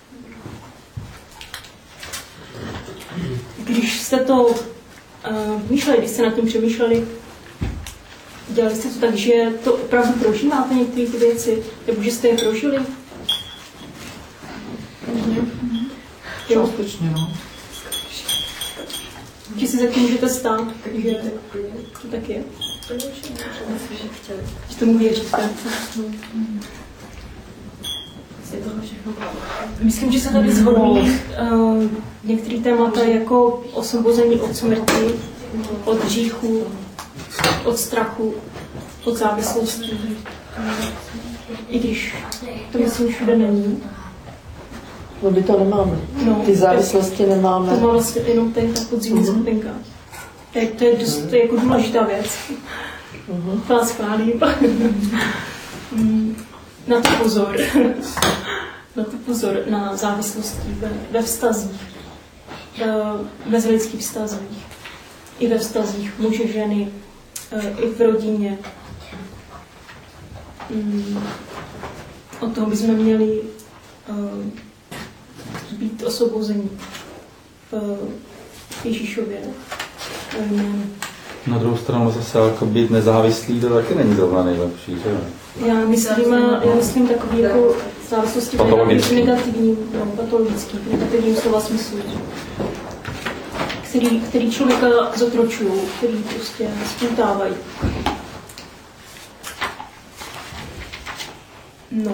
Když jste to uh, myšleli, když jste nad tím přemýšleli, dělali jste to tak, že to opravdu prožíváte některé ty věci, nebo že jste je prožili? Jo. Skutečně, no. Že si za tím můžete stát, takže to tak je. Že tomu věříte. Myslím, že se tady shodují uh, některé témata jako osvobození od smrti, od hříchu, od strachu, od závislosti. I když to myslím všude není. No my to nemáme. No, Ty závislosti nemáme. To má vlastně jenom tady ta podzimní Mhm. skupinka. To je, to je, dost, to je jako důležitá věc. Mhm. Vás chválím. Mm, na to pozor. Na to pozor, na závislosti ve, ve vztazích. Ve mezilidských vztazích. I ve vztazích muže, ženy, i v rodině. Mm, od toho bychom měli uh, být osvobození v Ježíšově jménu. Na druhou stranu zase jako být nezávislý, to taky není zrovna nejlepší, že jo? Já myslím, já myslím takový jako závislosti Patologický. negativní, no, patologický, negativním slova smyslu. Který, který člověka zotročují, který prostě spoutávají. No.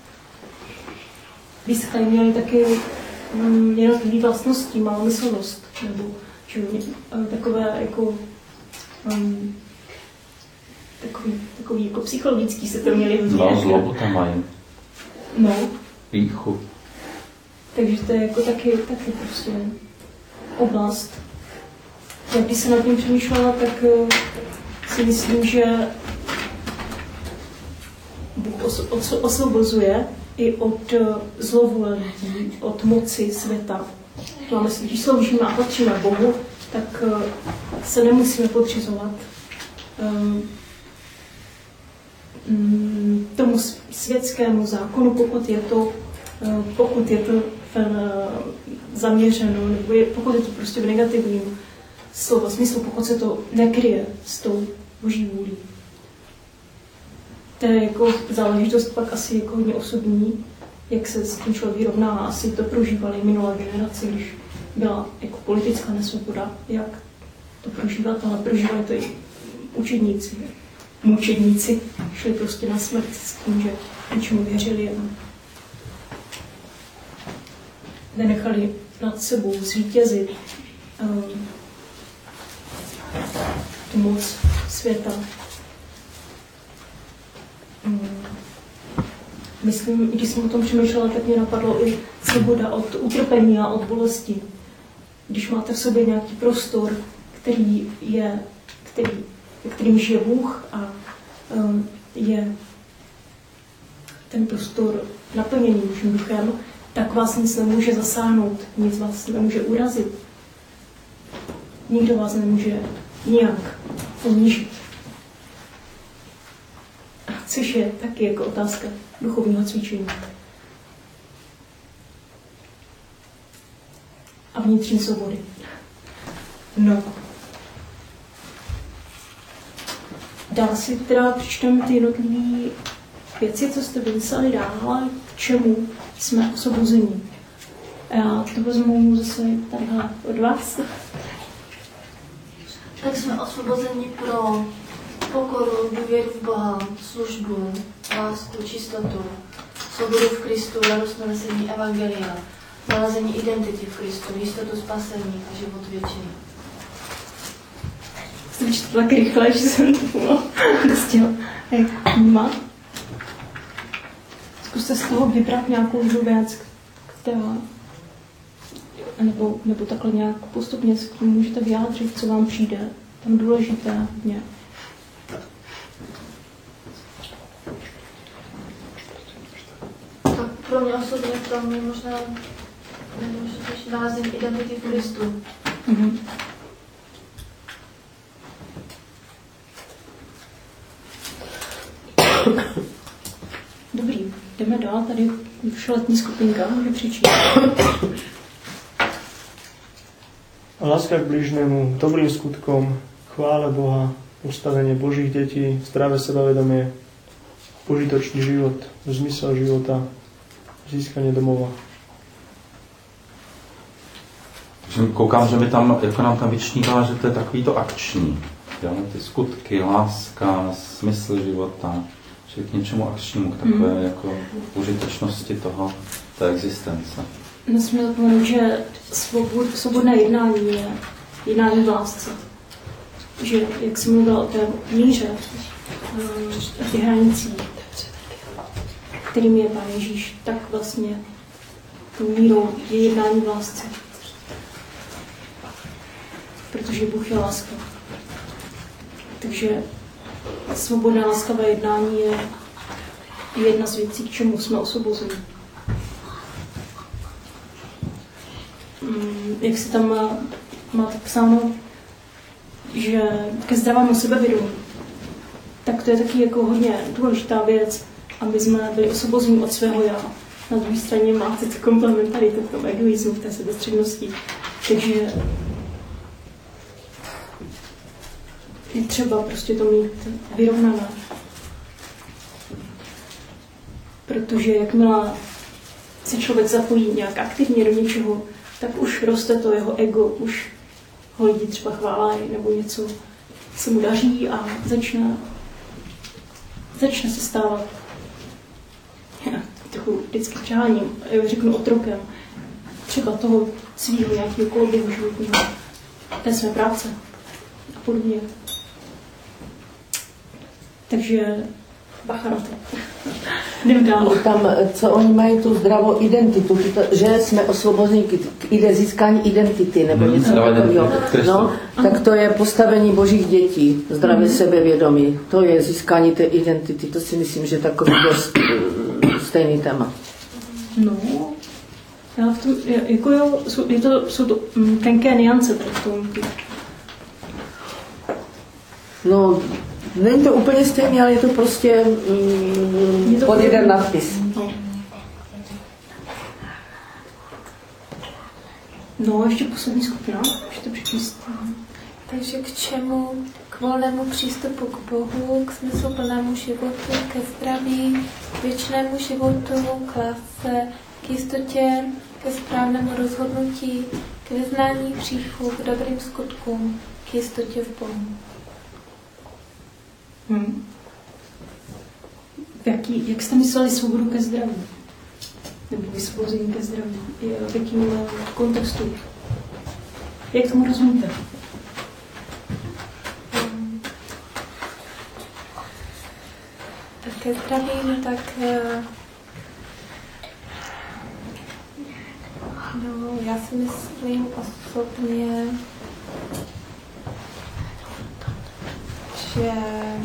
Byste měli taky mm, jednotlivé vlastnosti, malomyslnost, nebo že, takové jako um, takový, takový jako psychologický se to měli hodně. No, zlobu tam mají. No. Pýchu. Takže to je jako taky, taky prostě oblast. Já když jsem nad tím přemýšlela, tak uh, si myslím, že Bůh os- os- osvobozuje i od uh, zlovůle lidí, od moci světa. To máme, když sloužíme a patříme Bohu, tak uh, se nemusíme podřizovat um, um, tomu světskému zákonu, pokud je to, uh, pokud je to uh, zaměřeno, nebo je, pokud je to prostě v negativním slova smyslu, pokud se to nekryje s tou boží vůlí. To je jako záležitost pak asi jako hodně osobní, jak se s tím člověk vyrovná. Asi to prožívali minulé generace, když byla jako politická nesvoboda, jak to prožívat, ale prožívali to i učedníci. Mučedníci šli prostě na smrt s tím, že něčemu věřili a nenechali nad sebou zvítězit um, tu moc světa. Myslím, když jsem o tom přemýšlela, tak mě napadlo i svoboda od utrpení a od bolesti. Když máte v sobě nějaký prostor, který je, který, kterým žije Bůh a um, je ten prostor naplněný Božím duchem, tak vás nic nemůže zasáhnout, nic vás nemůže urazit. Nikdo vás nemůže nijak ponížit. Což je taky jako otázka duchovního cvičení. A vnitřní svobody. No. Dál si teda přečteme ty jednotlivé věci, co jste vymysleli dál, k čemu jsme osvobození. Já to vezmu zase tadyhle od vás. Tak jsme osvobozeni pro pokoru, důvěru v Boha, službu, lásku, čistotu, svobodu v Kristu, radost nalezení evangelia, nalezení identity v Kristu, jistotu spasení a život věčný. Jste četla tak rychle, že jsem to nestihla. Jak má? Zkuste z toho vybrat nějakou jednu věc, která nebo, nebo takhle nějak postupně s tím můžete vyjádřit, co vám přijde tam důležité hodně. Tak pro mě osobně pro mě možná nemůžu říct nalezení identity v Kristu. Mm-hmm. Dobrý, jdeme dál, tady už letní skupinka, může přečíst. Láska k bližnému, dobrým skutkom, chvále Boha, ustavenie Božích detí, zdravé sebavedomie, požitočný život, zmysel života, získanie domova. Koukám, že mi tam, jako nám tam vyčnívá, že to je takový to akční. Jo? Ty skutky, láska, smysl života, že k něčemu akčnímu, k takové mm. jako užitečnosti toho, té existence. Nesmím zapomenout, že svobod, svobodné jednání je jednání v lásce. Že, jak jsem mluvila o té míře, těch hranicích, kterým je Pán Ježíš, tak vlastně tou mírou je jednání v lásce. Protože Bůh je láska. Takže svobodné laskavé jednání je jedna z věcí, k čemu jsme osvobozeni. Jak se tam má, má tak psáno, že ke zdravému sebevědomí, tak to je taky jako hodně důležitá věc, aby jsme byli osvobozeni od svého já. Na druhé straně máte tu komplementaritu v tom egoismu, v té sebestřednosti. Takže je třeba prostě to mít vyrovnané. Protože jakmile se člověk zapojí nějak aktivně do něčeho, tak už roste to jeho ego, už ho lidi třeba chválí nebo něco se mu daří a začne, začne se stávat já, trochu vždycky přáním, řeknu otrokem, třeba toho svého nějakého koloběhu životního, té své práce a podobně. Takže bacha na to. Jdem dál. Tam, co oni mají tu zdravou identitu, že jsme osvobozeni k ide, získání identity nebo hmm, něco takového. No, tak to je postavení božích dětí, zdravé hmm. sebevědomí. To je získání té identity. To si myslím, že takový dost stejný téma. No, já v tom, jako jo, jsou, je to, jsou to mm, tenké niance tady v tom. No, není to úplně stejný, ale je to prostě mm, je to pod jeden nadpis. No. no, ještě poslední skupina, můžete přečíst. Takže k čemu? K volnému přístupu k Bohu, k smysluplnému životu, ke zdraví, k věčnému životu, k lásce, k jistotě, ke správnému rozhodnutí, k vyznání hříchu, k dobrým skutkům, k jistotě v Bohu. Hmm. Jaký, jak jste mysleli svobodu ke zdraví? Nebo vysvobození ke zdraví? V jakém kontextu? Jak tomu rozumíte? Hmm. Tak ke zdraví, no tak... No, já si myslím osobně, že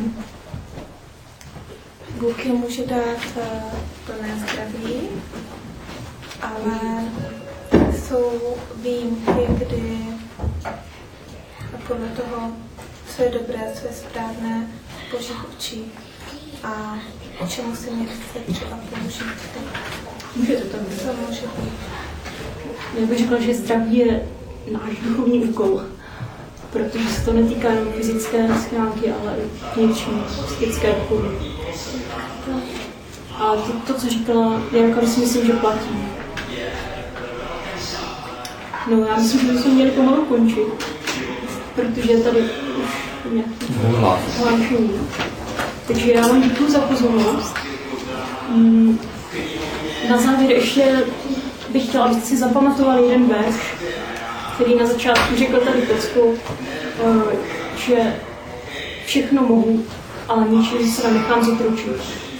Bůh je může dát plné zdraví, ale jsou výjimky, kdy podle toho, co je dobré, co je správné v božích očích a čemu se mě chce třeba použít. Může to tam být. To může být. Já bych řekla, že zdraví je náš duchovní úkol. Protože se to netýká jenom fyzické schránky, ale i vnitřní, psychické duchovní. A to, to co říkala Janka, si myslím, že platí. No, já myslím, že bychom měli pomalu končit, protože tady už nějaký hlášení. Takže já vám děkuji za pozornost. Na závěr ještě bych chtěla, abyste si zapamatovali jeden verš, který na začátku řekl tady Kocku, že všechno mohu, ale ničím se nenechám zotročit.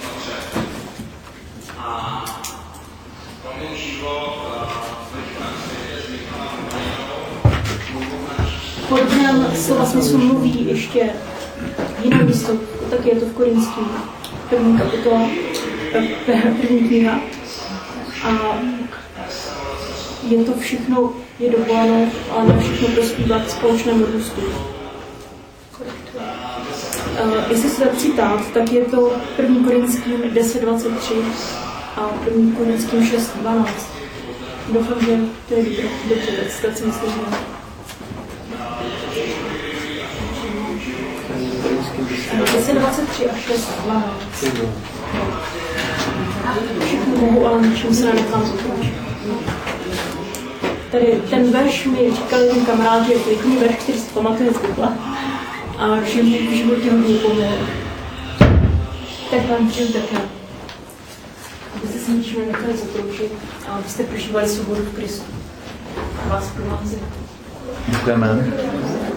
V podobném slova smyslu mluví ještě jiné místo, tak je to v Korinském, první kapitola, první kniha. A je to všechno, je dovoláno, ale ne všechno prospívá k společnému růstu. Uh, jestli se tak citát, tak je to první Korinským deset dvacet tři a první Korinským šest dvanáct. Doufám, že to je dobře, dobře, tak si myslím, že... deset dvacet tři a šest dvanáct. Všechno mohu, ale ničím se nenechám zotročit. Tady ten verš mi říkali ten kamarád, že je to jediný verš, který si pamatuje z Bible a že mi v životě hodně pomohl. Tak vám přeju také, abyste se ničím nenechali zotročit a abyste prožívali svobodu v Kristu. A vás provázet. Děkujeme.